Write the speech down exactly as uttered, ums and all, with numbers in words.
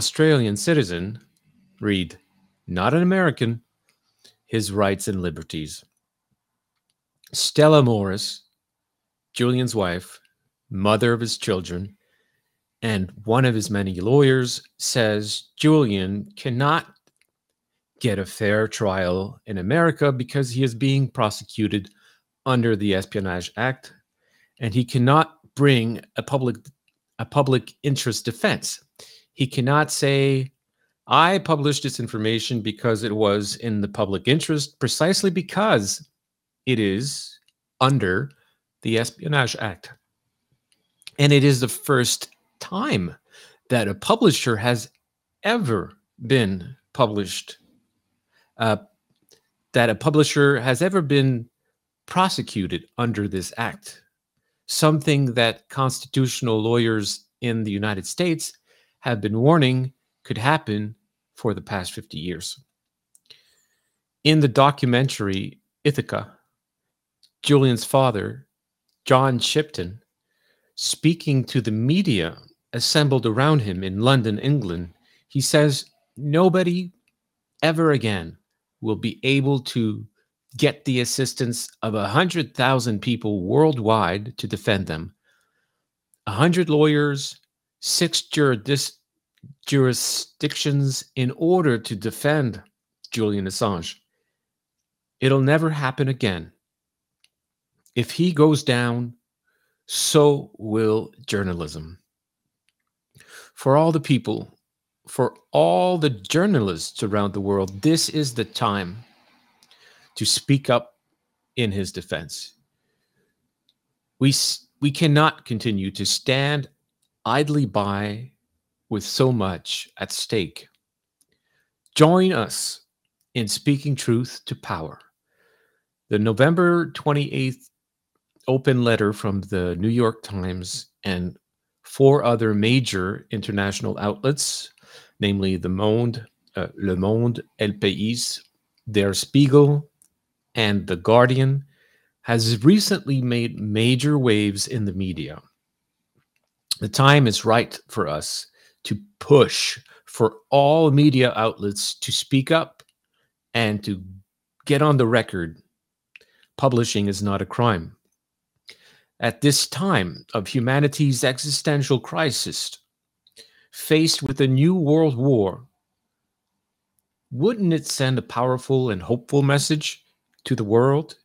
Australian citizen, read, not an American, his rights and liberties. Stella Morris, Julian's wife, mother of his children, and one of his many lawyers, says Julian cannot get a fair trial in America because he is being prosecuted under the Espionage Act, and he cannot bring a public a public interest defense. He cannot say, I published this information because it was in the public interest, precisely because it is under the Espionage Act. And it is the first time that a publisher has ever been published, uh, that a publisher has ever been prosecuted under this act, something that constitutional lawyers in the United States have been warning could happen for the past fifty years. In the documentary Ithaca, Julian's father, John Shipton, speaking to the media assembled around him in London, England, he says, nobody ever again will be able to get the assistance of a hundred thousand people worldwide to defend them. A hundred lawyers, six juridis- jurisdictions in order to defend Julian Assange. It'll never happen again. If he goes down, so will journalism. For all the people, for all the journalists around the world, this is the time to speak up in his defense. We, we cannot continue to stand idly by with so much at stake. Join us in speaking truth to power. The November twenty-eighth open letter from the New York Times and four other major international outlets, namely the Monde, uh, Le Monde, El País, Der Spiegel, and The Guardian, has recently made major waves in the media. The time is right for us to push for all media outlets to speak up and to get on the record. Publishing is not a crime. At this time of humanity's existential crisis, faced with a new world war, wouldn't it send a powerful and hopeful message to the world